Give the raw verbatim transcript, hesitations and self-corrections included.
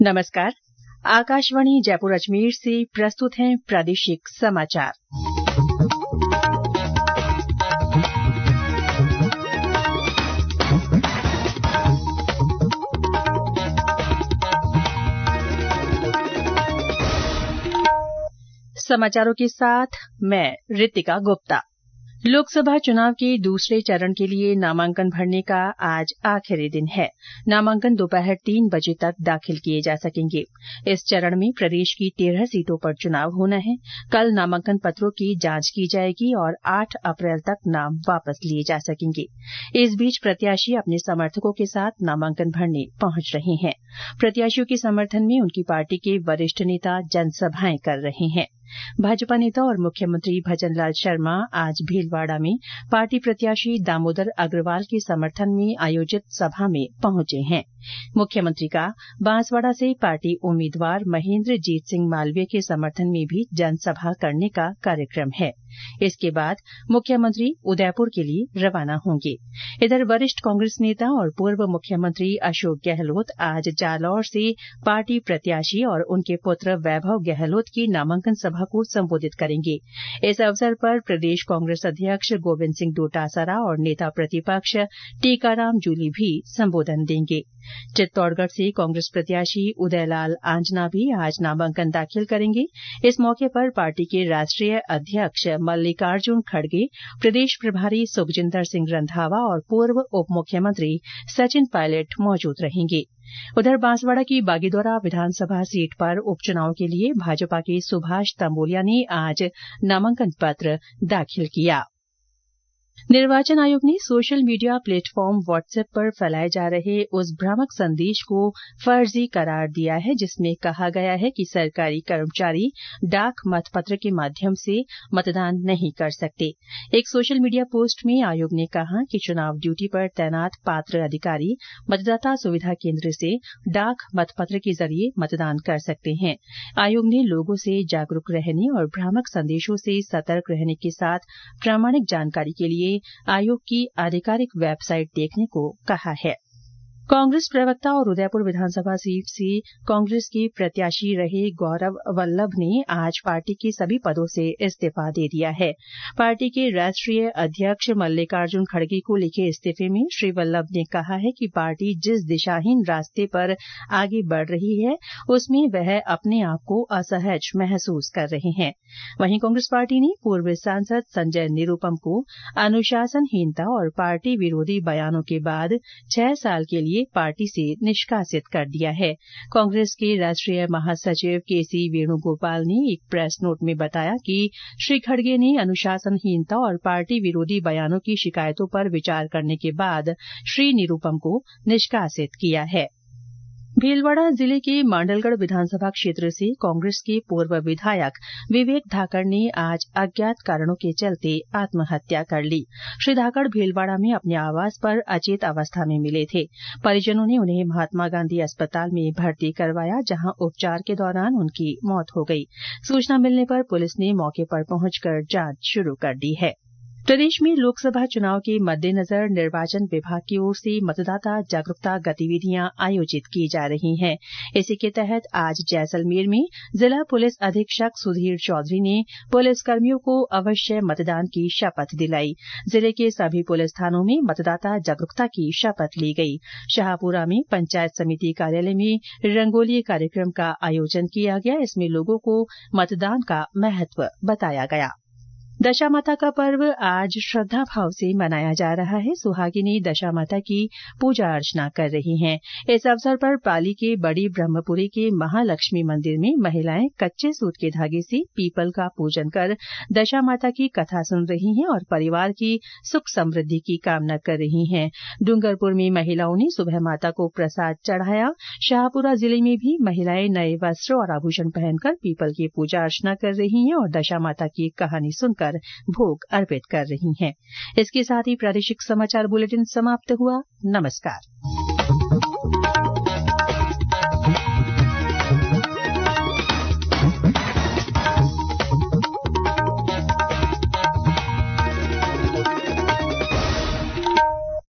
नमस्कार। आकाशवाणी जयपुर अजमेर से प्रस्तुत हैं प्रादेशिक समाचार। समाचारों के साथ मैं रितिका गुप्ता। लोकसभा चुनाव के दूसरे चरण के लिए नामांकन भरने का आज आखिरी दिन है। नामांकन दोपहर तीन बजे तक दाखिल किए जा सकेंगे। इस चरण में प्रदेश की तेरह सीटों पर चुनाव होना है। कल नामांकन पत्रों की जांच की जाएगी और आठ अप्रैल तक नाम वापस लिए जा सकेंगे। इस बीच प्रत्याशी अपने समर्थकों के साथ नामांकन भरने पहुंच रहे हैं। प्रत्याशियों के समर्थन में उनकी पार्टी के वरिष्ठ नेता जनसभाएं कर रहे हैं। भाजपा नेता और मुख्यमंत्री भजनलाल शर्मा आज भीलवाड़ा में पार्टी प्रत्याशी दामोदर अग्रवाल के समर्थन में आयोजित सभा में पहुंचे हैं। मुख्यमंत्री का बांसवाड़ा से पार्टी उम्मीदवार महेन्द्र जीत सिंह मालवीय के समर्थन में भी जनसभा करने का कार्यक्रम है। इसके बाद मुख्यमंत्री उदयपुर के लिए रवाना होंगे। इधर वरिष्ठ कांग्रेस नेता और पूर्व मुख्यमंत्री अशोक गहलोत आज जालौर से पार्टी प्रत्याशी और उनके पुत्र वैभव गहलोत की नामांकन सभा को संबोधित करेंगे। इस अवसर पर प्रदेश कांग्रेस अध्यक्ष गोविंद सिंह डोटासरा और नेता प्रतिपक्ष टीकाराम जूली भी संबोधन देंगे। चित्तौड़गढ़ से कांग्रेस प्रत्याशी उदयलाल आंजना भी आज नामांकन दाखिल करेंगे। इस मौके पर पार्टी के राष्ट्रीय अध्यक्ष मल्लिकार्जुन खड़गे, प्रदेश प्रभारी सुखजिंदर सिंह रंधावा और पूर्व उप मुख्यमंत्री सचिन पायलट मौजूद रहेंगे। उधर बांसवाड़ा की बागीदौरा विधानसभा सीट पर उपचुनाव के लिए भाजपा के सुभाष तंबोलिया ने आज नामांकन पत्र दाखिल किया। निर्वाचन आयोग ने सोशल मीडिया प्लेटफॉर्म व्हाट्सएप पर फैलाए जा रहे उस भ्रामक संदेश को फर्जी करार दिया है जिसमें कहा गया है कि सरकारी कर्मचारी डाक मतपत्र के माध्यम से मतदान नहीं कर सकते। एक सोशल मीडिया पोस्ट में आयोग ने कहा कि चुनाव ड्यूटी पर तैनात पात्र अधिकारी मतदाता सुविधा केंद्र से डाक मतपत्र के जरिए मतदान कर सकते हैं। आयोग ने लोगों से जागरूक रहने और भ्रामक संदेशों से सतर्क रहने के साथ प्रामाणिक जानकारी के लिए आयोग की आधिकारिक वेबसाइट देखने को कहा है। कांग्रेस प्रवक्ता और उदयपुर विधानसभा सीट से कांग्रेस के प्रत्याशी रहे गौरव वल्लभ ने आज पार्टी के सभी पदों से इस्तीफा दे दिया है। पार्टी के राष्ट्रीय अध्यक्ष मल्लिकार्जुन खड़गे को लिखे इस्तीफे में श्री वल्लभ ने कहा है कि पार्टी जिस दिशाहीन रास्ते पर आगे बढ़ रही है उसमें वह अपने आप को असहज महसूस कर रहे हैं। वहीं कांग्रेस पार्टी ने पूर्व सांसद संजय निरूपम को अनुशासनहीनता और पार्टी विरोधी बयानों के बाद छह साल के लिए पार्टी से निष्कासित कर दिया है। कांग्रेस के राष्ट्रीय महासचिव के सी वेणुगोपाल ने एक प्रेस नोट में बताया कि श्री खड़गे ने अनुशासनहीनता और पार्टी विरोधी बयानों की शिकायतों पर विचार करने के बाद श्री निरूपम को निष्कासित किया है। भीलवाड़ा जिले के मांडलगढ़ विधानसभा क्षेत्र से कांग्रेस के पूर्व विधायक विवेक धाकड़ ने आज अज्ञात कारणों के चलते आत्महत्या कर ली। श्री धाकड़ भीलवाड़ा में अपने आवास पर अचेत अवस्था में मिले थे। परिजनों ने उन्हें महात्मा गांधी अस्पताल में भर्ती करवाया, जहां उपचार के दौरान उनकी मौत हो गई। सूचना मिलने पर पुलिस ने मौके पर पहुंचकर जांच शुरू कर दी है। प्रदेश में लोकसभा चुनाव के मद्देनजर निर्वाचन विभाग की ओर से मतदाता जागरूकता गतिविधियां आयोजित की जा रही हैं। इसी के तहत आज जैसलमेर में जिला पुलिस अधीक्षक सुधीर चौधरी ने पुलिसकर्मियों को अवश्य मतदान की शपथ दिलाई। जिले के सभी पुलिस थानों में मतदाता जागरूकता की शपथ ली गई। शाहपुरा में पंचायत समिति कार्यालय में रंगोली कार्यक्रम का आयोजन किया गया। इसमें लोगों को मतदान का महत्व बताया गया। दशा माता का पर्व आज श्रद्धा भाव से मनाया जा रहा है। सुहागिनी दशा माता की पूजा अर्चना कर रही हैं। इस अवसर पर पाली के बड़ी ब्रह्मपुरी के महालक्ष्मी मंदिर में महिलाएं कच्चे सूत के धागे से पीपल का पूजन कर दशा माता की कथा सुन रही हैं और परिवार की सुख समृद्धि की कामना कर रही हैं। डूंगरपुर में महिलाओं ने सुबह माता को प्रसाद चढ़ाया। शाहपुरा जिले में भी महिलाएं नए वस्त्र और आभूषण पहनकर पीपल की पूजा अर्चना कर रही हैं और दशा माता की कहानी सुनकर भोग अर्पित कर रही हैं। इसके साथ ही प्रादेशिक समाचार बुलेटिन समाप्त हुआ। नमस्कार।